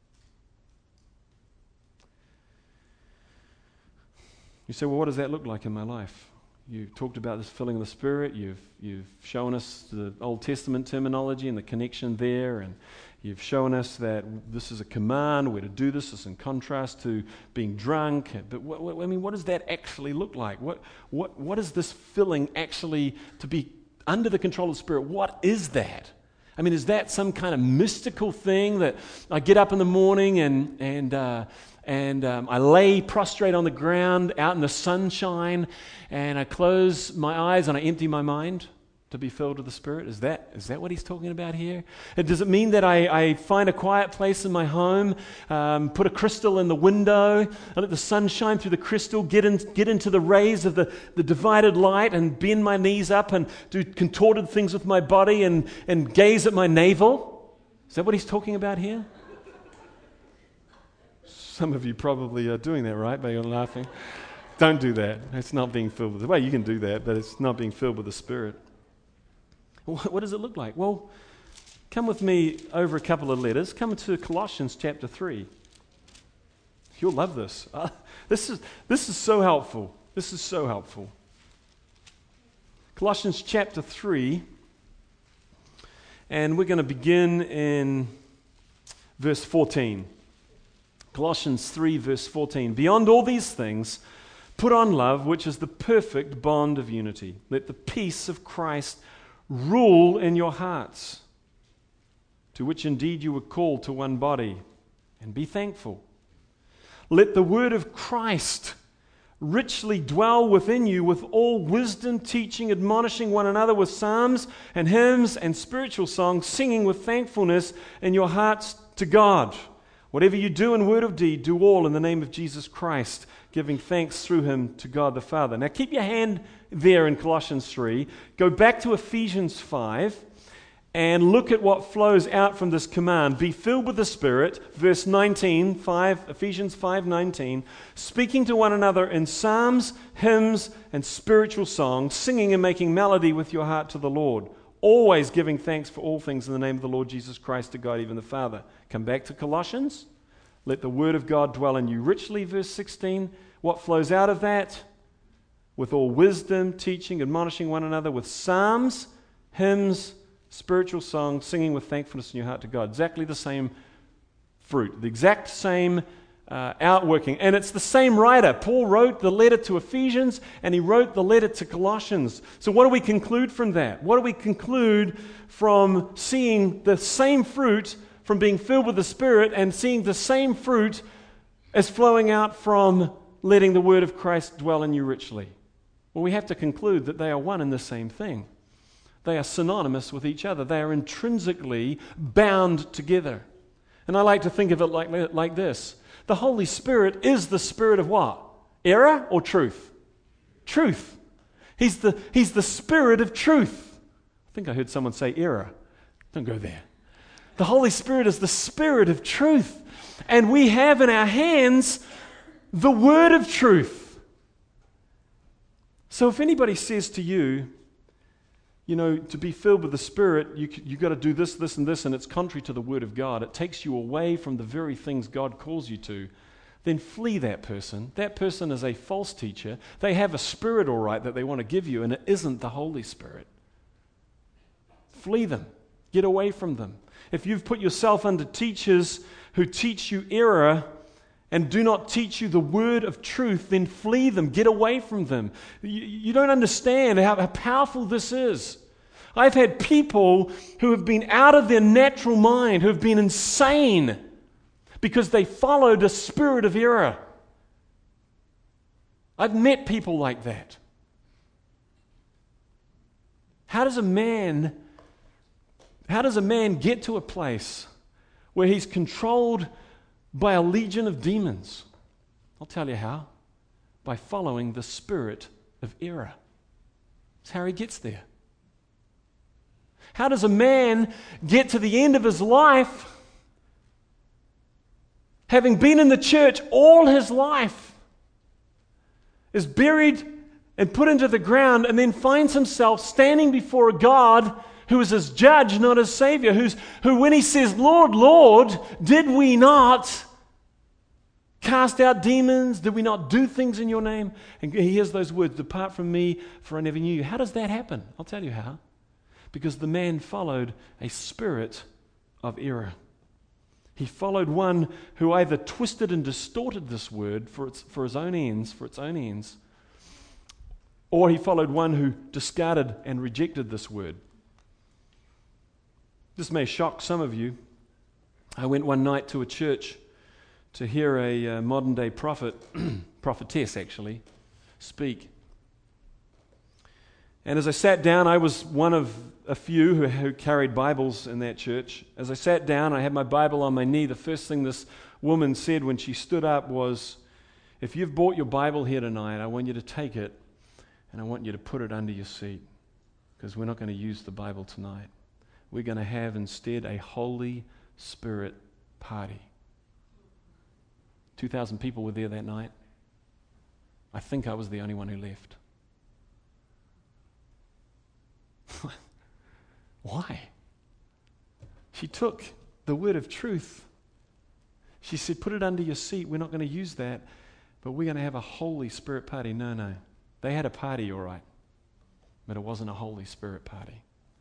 You say, well, what does that look like in my life? You talked about this filling of the Spirit. You've, you've shown us the Old Testament terminology and the connection there, and you've shown us that this is a command. We're to do this. It's in contrast to being drunk. But what, what, I mean, what does that actually look like? What, what, what is this filling actually to be under the control of the Spirit? What is that? I mean, is that some kind of mystical thing that I get up in the morning and and uh, and um, I lay prostrate on the ground out in the sunshine, and I close my eyes and I empty my mind to be filled with the Spirit? Is that is that what he's talking about here? And does it mean that I, I find a quiet place in my home, um, put a crystal in the window, and let the sun shine through the crystal, get in, get into the rays of the, the divided light, and bend my knees up and do contorted things with my body and, and gaze at my navel? Is that what he's talking about here? Some of you probably are doing that, right? But you're laughing. Don't do that. It's not being filled with the well, you can do that, but it's not being filled with the Spirit. What does it look like? Well, come with me over a couple of letters. Come to Colossians chapter three. You'll love this. Uh, this is this is so helpful. This is so helpful. Colossians chapter three, and we're going to begin in verse fourteen. Colossians three, verse fourteen. Beyond all these things, put on love, which is the perfect bond of unity. Let the peace of Christ rule in your hearts, to which indeed you were called to one body, and be thankful. Let the word of Christ richly dwell within you with all wisdom, teaching, admonishing one another with psalms and hymns and spiritual songs, singing with thankfulness in your hearts to God. Whatever you do in word or deed, do all in the name of Jesus Christ, giving thanks through him to God the Father. Now keep your hand there in Colossians three. Go back to Ephesians five and look at what flows out from this command. Be filled with the Spirit, verse nineteen, five, Ephesians five nineteen, speaking to one another in psalms, hymns, and spiritual songs, singing and making melody with your heart to the Lord, always giving thanks for all things in the name of the Lord Jesus Christ to God, even the Father. Come back to Colossians. Let the word of God dwell in you richly, verse sixteen. What flows out of that? With all wisdom, teaching, admonishing one another with psalms, hymns, spiritual songs, singing with thankfulness in your heart to God. Exactly the same fruit, the exact same uh, outworking. And it's the same writer. Paul wrote the letter to Ephesians and he wrote the letter to Colossians. So what do we conclude from that? What do we conclude from seeing the same fruit, from being filled with the Spirit and seeing the same fruit as flowing out from letting the word of Christ dwell in you richly? Well, we have to conclude that they are one and the same thing. They are synonymous with each other. They are intrinsically bound together. And I like to think of it like, like this. The Holy Spirit is the Spirit of what? Error or truth? Truth. He's the, he's the Spirit of truth. I think I heard someone say error. Don't go there. The Holy Spirit is the Spirit of truth. And we have in our hands the word of truth. So if anybody says to you, you know, to be filled with the Spirit, you you got to do this, this, and this, and it's contrary to the Word of God, it takes you away from the very things God calls you to, then flee that person. That person is a false teacher. They have a spirit, all right, that they want to give you, and it isn't the Holy Spirit. Flee them. Get away from them. If you've put yourself under teachers who teach you error and do not teach you the word of truth, then flee them. Get away from them. You, you don't understand how, how powerful this is. I've had people who have been out of their natural mind, who have been insane because they followed a spirit of error. I've met people like that. How does a man, how does a man get to a place where he's controlled by a legion of demons? I'll tell you how. By following the spirit of error. That's how he gets there. How does a man get to the end of his life having been in the church all his life, is buried and put into the ground, and then finds himself standing before a God who is his judge, not his Savior, who's, who when he says, Lord, Lord, did we not cast out demons? Did we not do things in your name? And he hears those words, depart from me, for I never knew you. How does that happen? I'll tell you how. Because the man followed a spirit of error. He followed one who either twisted and distorted this word for its, for his own ends, for its own ends, or he followed one who discarded and rejected this word. This may shock some of you. I went one night to a church to hear a uh, modern-day prophet, prophetess actually, speak. And as I sat down, I was one of a few who, who carried Bibles in that church. As I sat down, I had my Bible on my knee. The first thing this woman said when she stood up was, if you've bought your Bible here tonight, I want you to take it and I want you to put it under your seat, because we're not going to use the Bible tonight. We're going to have instead a Holy Spirit party. two thousand people were there that night. I think I was the only one who left. Why? She took the word of truth. She said, put it under your seat. We're not going to use that, but we're going to have a Holy Spirit party. No, no. They had a party, all right, but it wasn't a Holy Spirit party.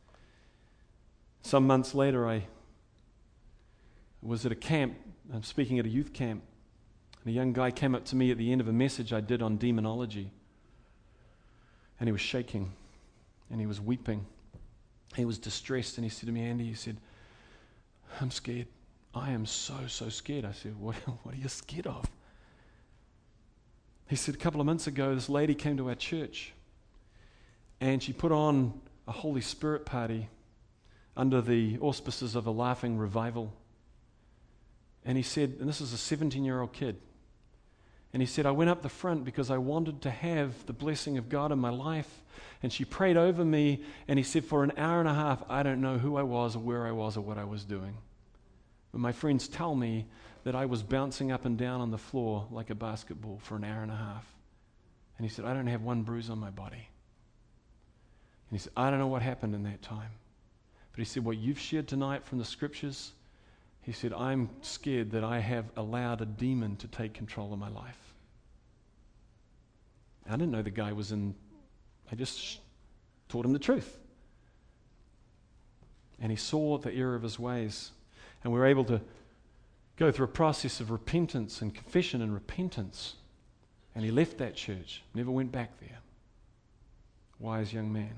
Some months later, I was at a camp. I'm speaking at a youth camp. And a young guy came up to me at the end of a message I did on demonology. And he was shaking. And he was weeping. He was distressed. And he said to me, Andy, he said, I'm scared. I am so, so scared. I said, what, what are you scared of? He said, a couple of months ago, this lady came to our church. And she put on a Holy Spirit party under the auspices of a laughing revival. And he said, and this is a seventeen-year-old kid, And he said, I went up the front because I wanted to have the blessing of God in my life. And she prayed over me, and he said, for an hour and a half, I don't know who I was or where I was or what I was doing. But my friends tell me that I was bouncing up and down on the floor like a basketball for an hour and a half. And he said, I don't have one bruise on my body. And he said, I don't know what happened in that time. But he said, what you've shared tonight from the scriptures, he said, I'm scared that I have allowed a demon to take control of my life. I didn't know the guy was in, I just sh- taught him the truth. And he saw the error of his ways. And we were able to go through a process of repentance and confession and repentance. And he left that church, never went back there. Wise young man.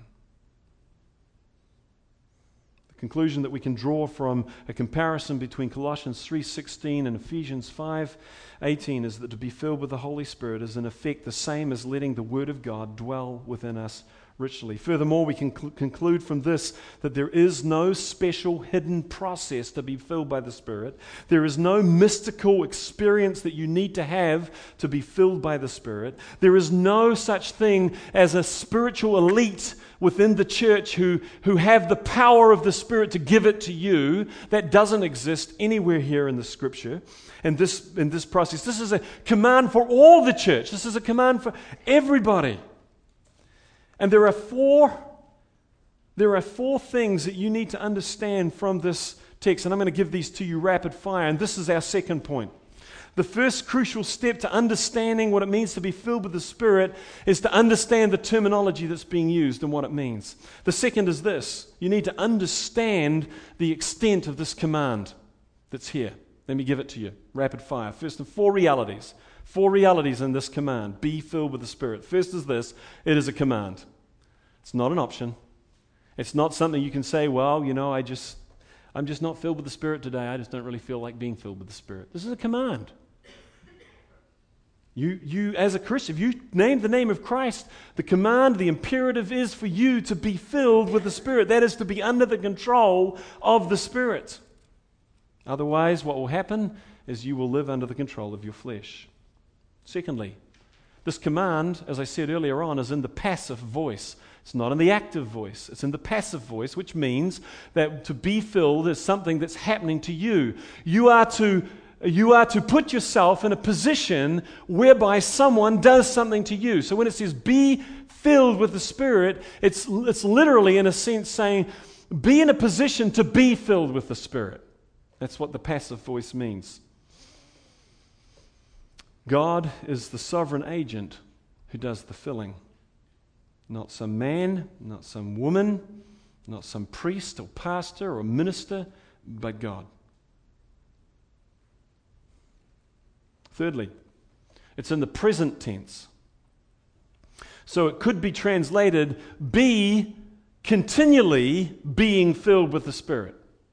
The conclusion that we can draw from a comparison between Colossians three sixteen and Ephesians five eighteen is that to be filled with the Holy Spirit is in effect the same as letting the Word of God dwell within us richly. Furthermore, we can cl- conclude from this that there is no special hidden process to be filled by the Spirit. There is no mystical experience that you need to have to be filled by the Spirit. There is no such thing as a spiritual elite within the church who, who have the power of the Spirit to give it to you. That doesn't exist anywhere here in the Scripture. And this, in this process, this is a command for all the church. This is a command for everybody. And there are four, there are four things that you need to understand from this text. And I'm going to give these to you rapid fire. And this is our second point. The first crucial step to understanding what it means to be filled with the Spirit is to understand the terminology that's being used and what it means. The second is this. You need to understand the extent of this command that's here. Let me give it to you. Rapid fire. First, of four realities. Four realities in this command. Be filled with the Spirit. First is this. It is a command. It's not an option. It's not something you can say, well, you know, I just, I'm just not filled with the Spirit today. I just don't really feel like being filled with the Spirit. This is a command. You, you as a Christian, if you name the name of Christ, the command, the imperative is for you to be filled with the Spirit. That is to be under the control of the Spirit. Otherwise, what will happen is you will live under the control of your flesh. Secondly, this command, as I said earlier on, is in the passive voice. It's not in the active voice. It's in the passive voice, which means that to be filled is something that's happening to you. You are to You are to put yourself in a position whereby someone does something to you. So when it says be filled with the Spirit, it's, it's literally in a sense saying be in a position to be filled with the Spirit. That's what the passive voice means. God is the sovereign agent who does the filling. Not some man, not some woman, not some priest or pastor or minister, but God. Thirdly, it's in the present tense. So it could be translated, be continually being filled with the Spirit.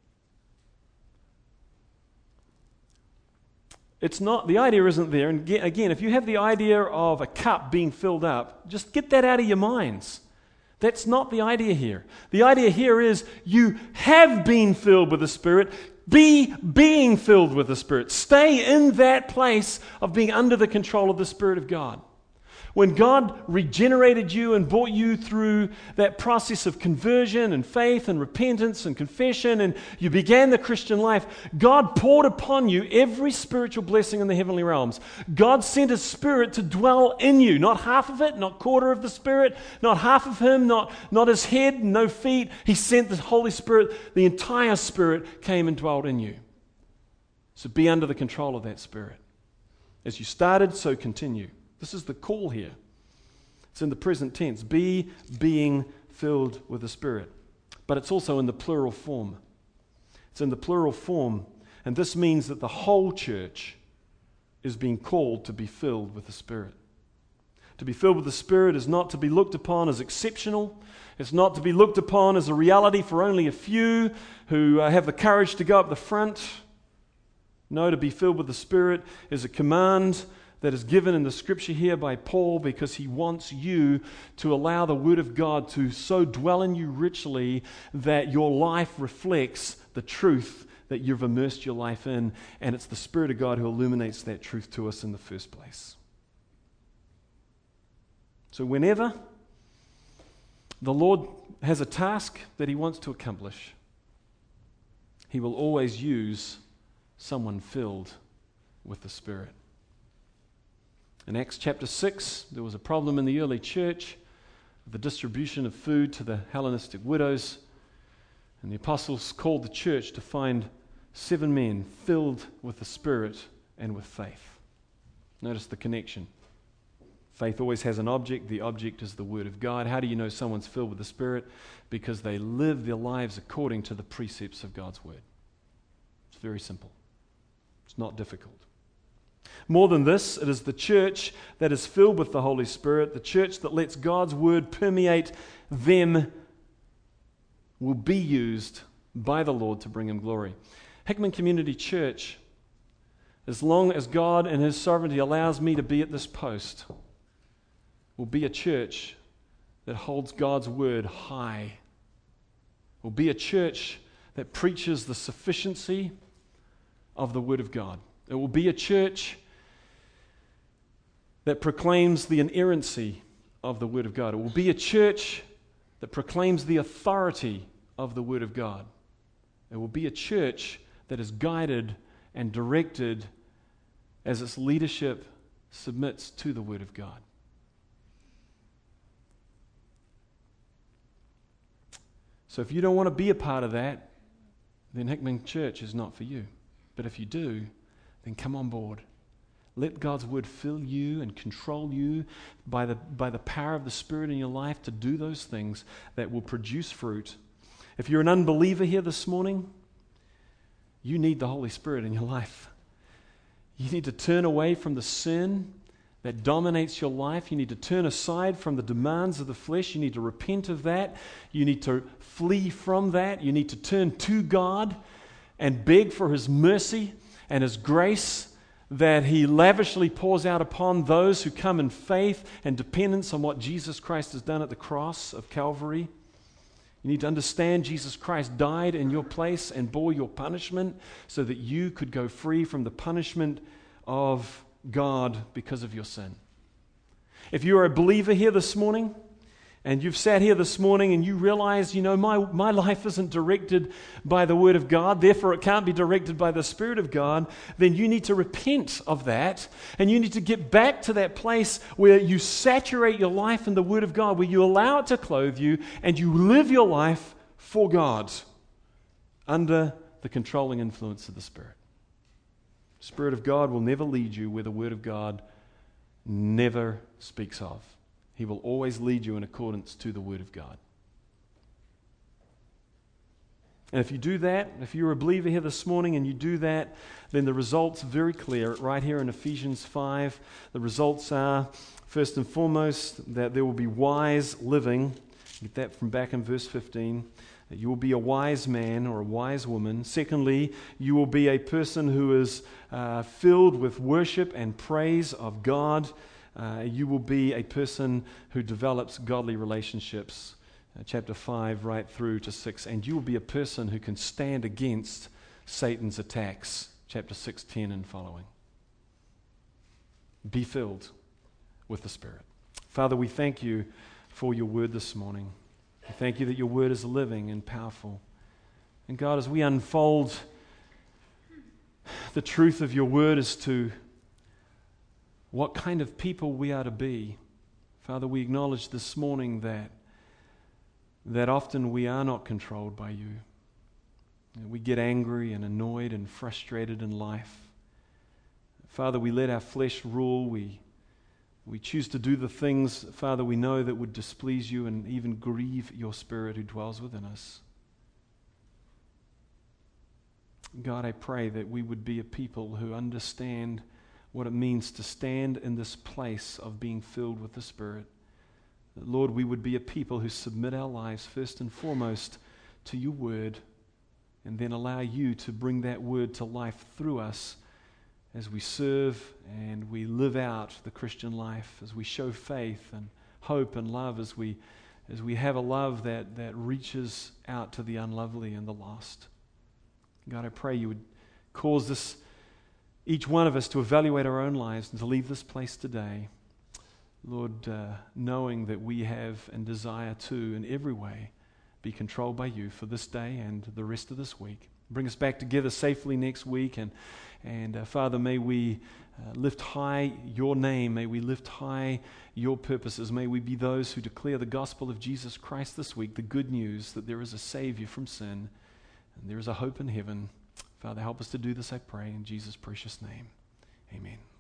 It's not, the idea isn't there. And again, if you have the idea of a cup being filled up, just get that out of your minds. That's not the idea here. The idea here is you have been filled with the Spirit. Be being filled with the Spirit. Stay in that place of being under the control of the Spirit of God. When God regenerated you and brought you through that process of conversion and faith and repentance and confession, and you began the Christian life, God poured upon you every spiritual blessing in the heavenly realms. God sent His Spirit to dwell in you. Not half of it, not quarter of the Spirit, not half of Him, not, not His head, no feet. He sent the Holy Spirit. The entire Spirit came and dwelled in you. So be under the control of that Spirit. As you started, so continue. This is the call here. It's in the present tense. Be being filled with the Spirit. But it's also in the plural form. It's in the plural form. And this means that the whole church is being called to be filled with the Spirit. To be filled with the Spirit is not to be looked upon as exceptional. It's not to be looked upon as a reality for only a few who uh, have the courage to go up the front. No, to be filled with the Spirit is a command that is given in the Scripture here by Paul because he wants you to allow the Word of God to so dwell in you richly that your life reflects the truth that you've immersed your life in, and it's the Spirit of God who illuminates that truth to us in the first place. So whenever the Lord has a task that he wants to accomplish, he will always use someone filled with the Spirit. In Acts chapter six, there was a problem in the early church with the distribution of food to the Hellenistic widows, and the apostles called the church to find seven men filled with the Spirit and with faith. Notice the connection. Faith always has an object. The object is the Word of God. How do you know someone's filled with the Spirit? Because they live their lives according to the precepts of God's Word. It's very simple. It's not difficult. More than this, it is the church that is filled with the Holy Spirit, the church that lets God's Word permeate them, will be used by the Lord to bring Him glory. Hickman Community Church, as long as God in His sovereignty allows me to be at this post, will be a church that holds God's Word high. Will be a church that preaches the sufficiency of the Word of God. It will be a church that proclaims the inerrancy of the Word of God. It will be a church that proclaims the authority of the Word of God. It will be a church that is guided and directed as its leadership submits to the Word of God. So if you don't want to be a part of that, then Hickman Church is not for you. But if you do, then come on board. Let God's Word fill you and control you by the, by the power of the Spirit in your life to do those things that will produce fruit. If you're an unbeliever here this morning, you need the Holy Spirit in your life. You need to turn away from the sin that dominates your life. You need to turn aside from the demands of the flesh. You need to repent of that. You need to flee from that. You need to turn to God and beg for His mercy and His grace that He lavishly pours out upon those who come in faith and dependence on what Jesus Christ has done at the cross of Calvary. You need to understand Jesus Christ died in your place and bore your punishment so that you could go free from the punishment of God because of your sin. If you are a believer here this morning, and you've sat here this morning and you realize, you know, my, my life isn't directed by the Word of God, therefore it can't be directed by the Spirit of God, then you need to repent of that, and you need to get back to that place where you saturate your life in the Word of God, where you allow it to clothe you, and you live your life for God under the controlling influence of the Spirit. The Spirit of God will never lead you where the Word of God never speaks of. He will always lead you in accordance to the Word of God. And if you do that, if you're a believer here this morning and you do that, then the result's very clear. Right here in Ephesians five, the results are, first and foremost, that there will be wise living. Get that from back in verse fifteen. That you will be a wise man or a wise woman. Secondly, you will be a person who is uh, filled with worship and praise of God. Uh, you will be a person who develops godly relationships, uh, chapter five right through to six, and you will be a person who can stand against Satan's attacks, chapter six, ten and following. Be filled with the Spirit. Father, we thank you for your word this morning. We thank you that your word is living and powerful. And God, as we unfold the truth of your word as to what kind of people we are to be, Father, we acknowledge this morning that, that often we are not controlled by you. We get angry and annoyed and frustrated in life. Father, we let our flesh rule. We, we choose to do the things, Father, we know that would displease you and even grieve your Spirit who dwells within us. God, I pray that we would be a people who understand what it means to stand in this place of being filled with the Spirit. That, Lord, we would be a people who submit our lives first and foremost to your word, and then allow you to bring that word to life through us as we serve and we live out the Christian life, as we show faith and hope and love, as we as we have a love that, that reaches out to the unlovely and the lost. God, I pray you would cause this, each one of us, to evaluate our own lives and to leave this place today Lord, uh, knowing that we have and desire to, in every way, be controlled by you for this day and the rest of this week. Bring us back together safely next week. And, and uh, Father, may we uh, lift high your name. May we lift high your purposes. May we be those who declare the gospel of Jesus Christ this week, the good news that there is a Savior from sin and there is a hope in heaven. Father, help us to do this, I pray, in Jesus' precious name. Amen.